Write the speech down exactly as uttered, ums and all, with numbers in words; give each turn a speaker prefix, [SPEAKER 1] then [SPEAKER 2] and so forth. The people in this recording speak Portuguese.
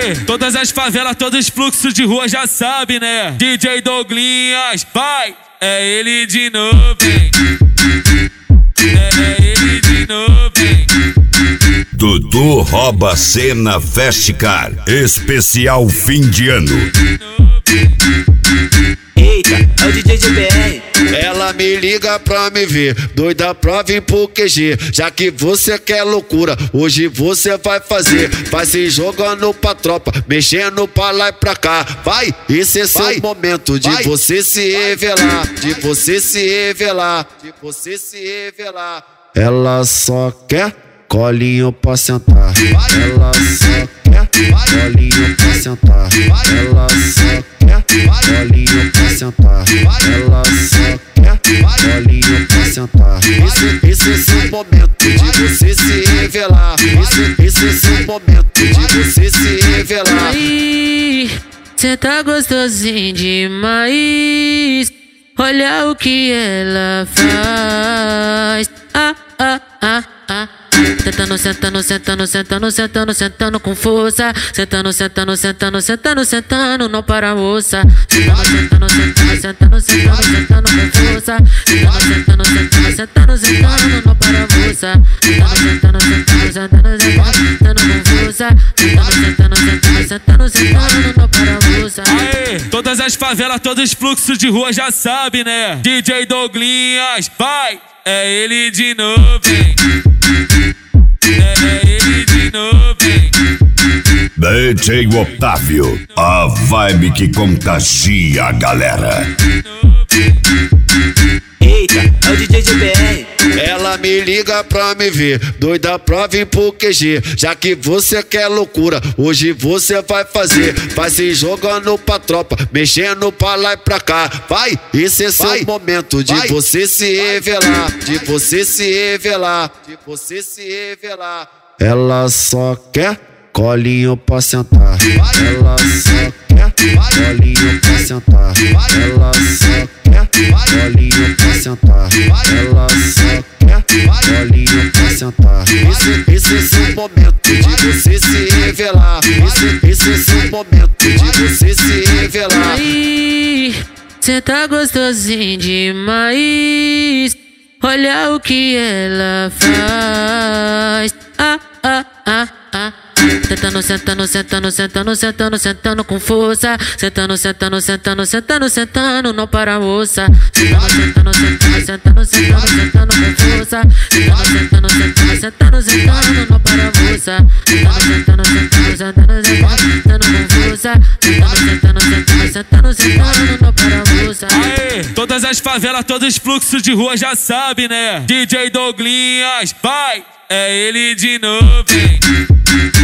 [SPEAKER 1] Aê, todas as favelas, todos os fluxos de rua já sabe, né? D J Douglinhas, vai, é ele de novo, hein? É, é ele de novo, hein?
[SPEAKER 2] Dudu rouba cena Festicar, especial fim de ano.
[SPEAKER 3] Eita, é o D J G B R.
[SPEAKER 4] Ela me liga pra me ver, doida pra vir pro Q G. Já que você quer loucura, hoje você vai fazer. Vai se jogando pra tropa, mexendo pra lá e pra cá. Vai, esse é vai, seu momento de vai, você se revelar, de você se revelar, de você se revelar. Ela só quer colinho pra sentar. Ela só quer colinho pra sentar. Ela só quer colinho pra sentar. Ela só quer colinho pra sentar. Esse, esse é seu momento de você se revelar. Esse, esse é seu momento de você se revelar.
[SPEAKER 5] Aí, cê tá gostosinho demais. Olha o que ela faz. Ah, ah, ah, ah. Sentando, sentando, sentando, sentando, sentando, sentando com força. Sentando, sentando, sentando, sentando, sentando, não para moça. Sentando, sentando, sentando, sentando, sentando, sentando com força. Sentando, sentando, sentando, sentando, sentando, não para moça. Sentando, sentando, sentando, sentando, sentando com força. Sentando, sentando, sentando, sentando, sentando, não para moça.
[SPEAKER 1] Aê, todas as favelas, todos os fluxos de rua já sabe, né? D J Douglinhas, vai, é ele de novo, hein? É ele de novo, hein?
[SPEAKER 2] D J Otávio, a vibe que contagia a galera.
[SPEAKER 3] Eita, é o D J G B R.
[SPEAKER 4] Ela me liga pra me ver, doida pra vir pro Q G. Já que você quer loucura, hoje você vai fazer. Vai se jogando pra tropa, mexendo pra lá e pra cá. Vai, esse é seu vai, momento de vai, você se revelar, de você se revelar, de você se revelar. Ela só quer colinho pra sentar. Ela só quer colinho pra sentar. Ela só quer colinho pra sentar. Ela só quer colinho pra sentar. Esse, esse é seu momento de você se revelar. Esse, esse é seu momento de você se revelar.
[SPEAKER 5] Aí, cê tá gostosinho demais. Olha o que ela faz. Ah, ah, ah, ah. Sentando, sentando, sentando, sentando, sentando, sentando com força. Sentando, sentando, sentando, sentando, sentando, não para moça. Sentando, sentando, sentando, sentando, sentando, sentando com força. Sentando, sentando, sentando, sentando, sentando, não para moça. Sentando, sentando, sentando, sentando, sentando com força. Sentando, sentando, sentando, sentando, sentando, não para moça.
[SPEAKER 1] Aê, todas as favelas, todos os fluxos de rua já sabe, né? D J Douglinhas, vai, é ele de novo, hein?